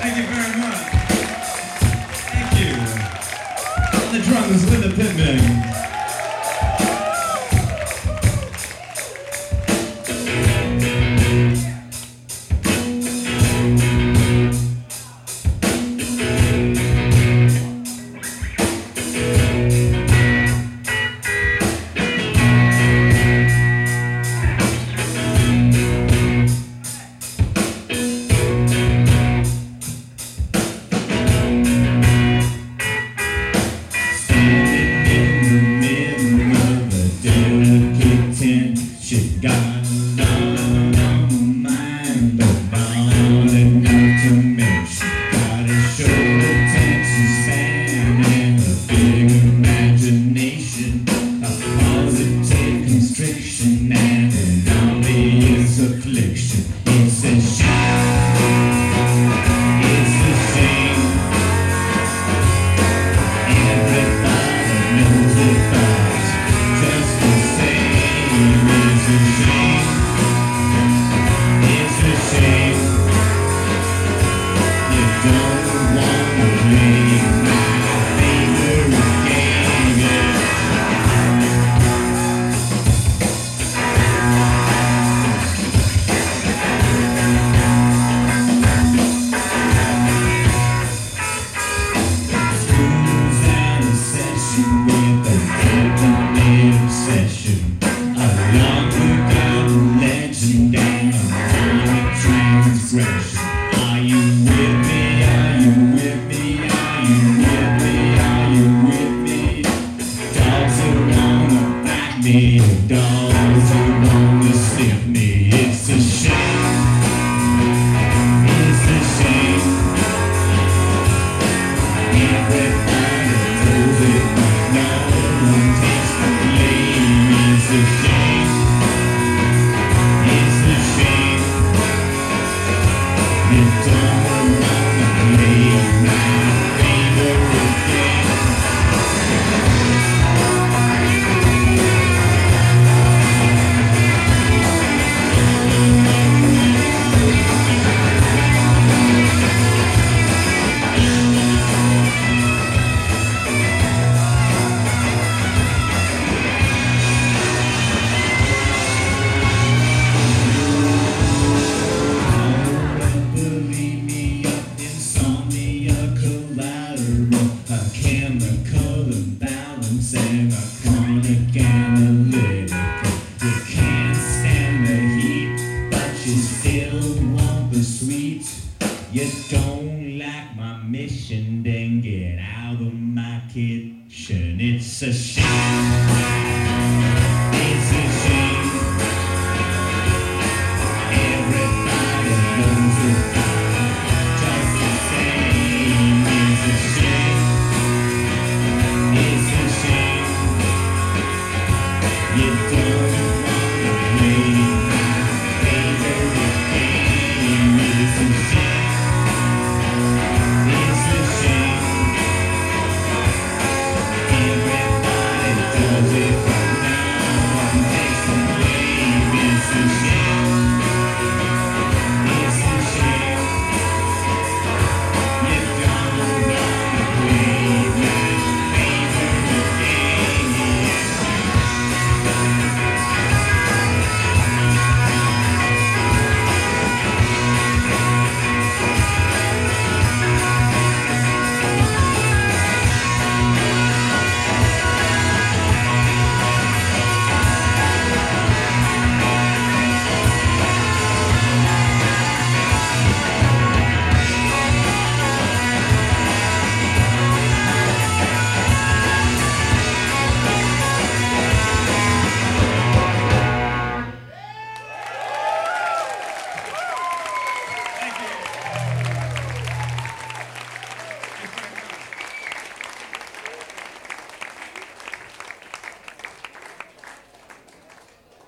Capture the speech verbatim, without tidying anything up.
Thank you very much. Thank you. On the drums, Linda Pittman. Are you with me? Are you with me? Are you with me? Are you with me? Dogs who wanna bite me, dogs who wanna sniff me. It's a shame. It's a shame. Everybody knows it, but no one takes the blame. It's a shame. It's a shame. You don't wanna play my favorite game. Chemical imbalance and a chronic analytical. You can't stand the heat, but you still want the sweet. You don't